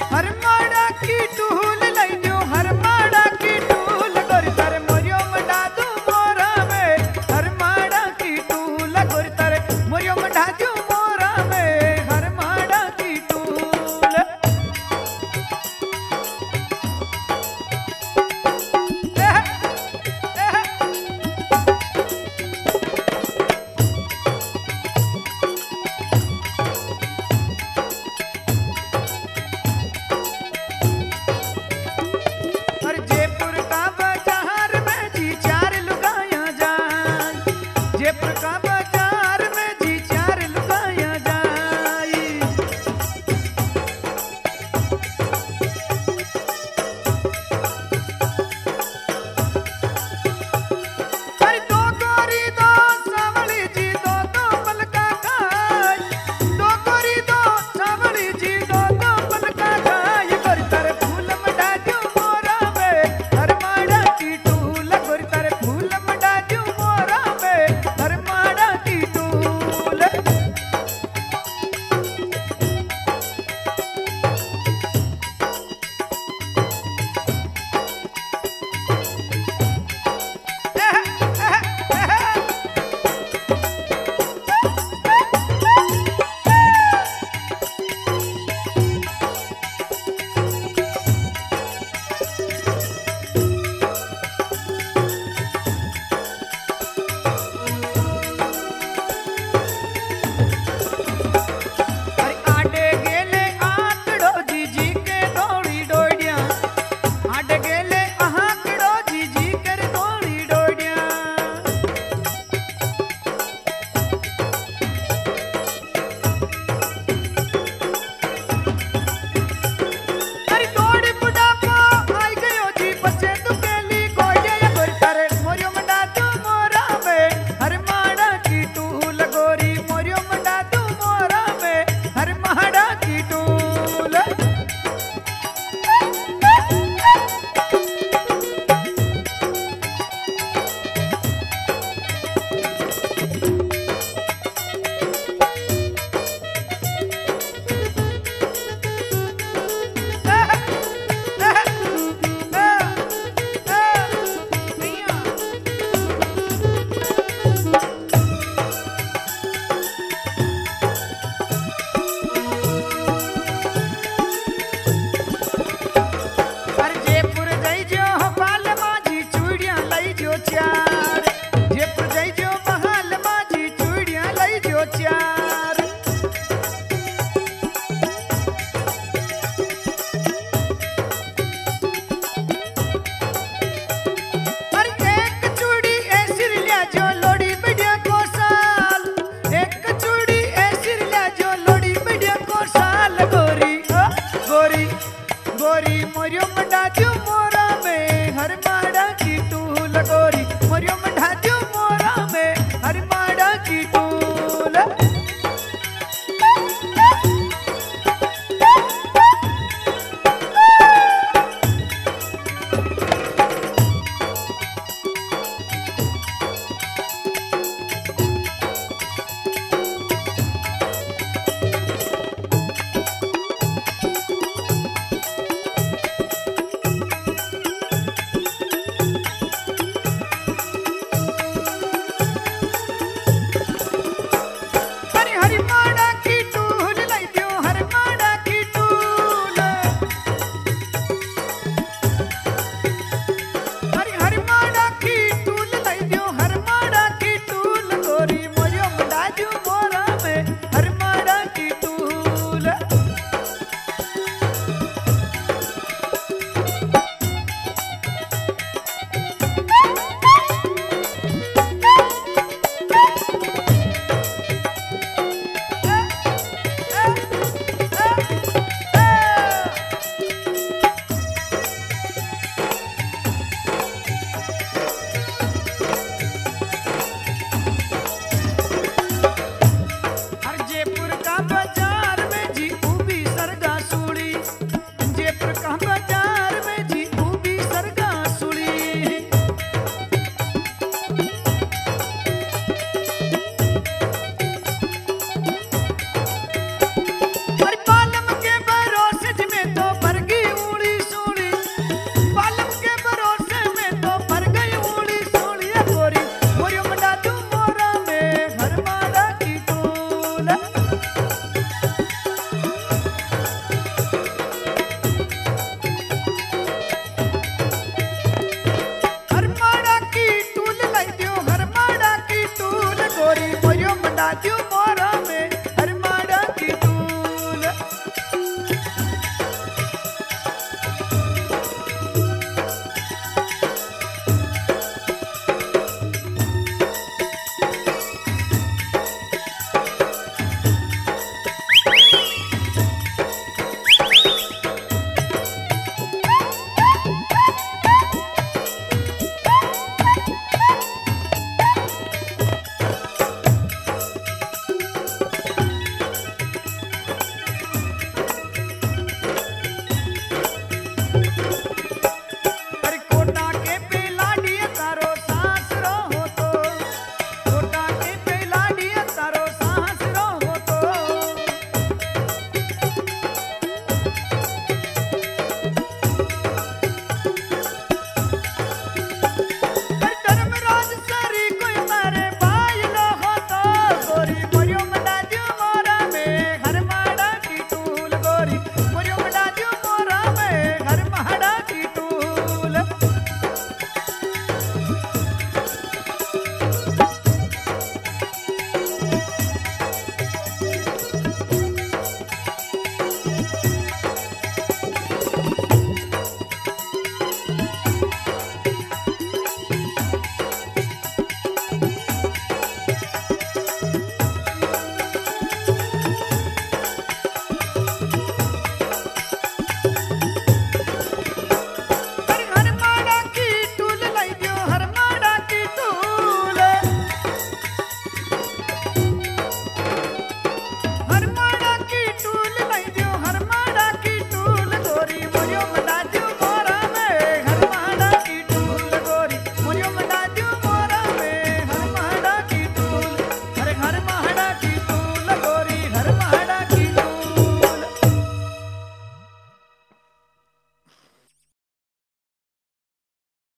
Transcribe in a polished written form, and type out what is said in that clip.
हर माड़ा की टूल लई जो हर माड़ा की टूल गोरी तारे मोरियो मडा दू मोरा में हर माड़ा की टूल गोरी तारे मोरियो मडा दू मोरा में हर माड़ा की टूल और जयपुर का बाजार में जी चार लुगाया जाए जयपुर का बाजार में जी चार लुगाया जाए अरे दो गोरी दो सावली जी दो दो पलका खाए दो गोरी दो सावली जी दो दो पलका खाए गोरी तारे फूल मडा दू मोरा में हर माड़ा की टूल गोरी तारे फूल मडा दू मोरा में हर माड़ा की टूल अरे आडे गेले आकड़ो जीजी के दौड़ी डोडिया आडे गेले आकड़ो जीजी के दौड़ी डोडिया अरे दौड़ी बुढ़ापा आई गयो जी बच्चे दुकेली गोड़िया या गोरी तारे मोरियो मडा दू मोरा में हर माड़ा की टूल गोरी मोरियो मडा दू मोरा में हर माड़ा की टूल अरे जयपुर जाई जो बाल माजी चूड़ियां लई जो चार जयपुर जाई जो महल माजी चूड़ियां लई जो चार अरे एक चूड़ी ऐसी लिया जो लोड़ी मीडिया को साल एक चूड़ी ऐसी लिया जो लोड़ी मीडिया को साल गोरी गोरी गोरी मोरियो मडा दू मोरा में हर माड़ा की टूल गोरी मोरियो मडा दू मोरा में हर माड़ा की टूल तो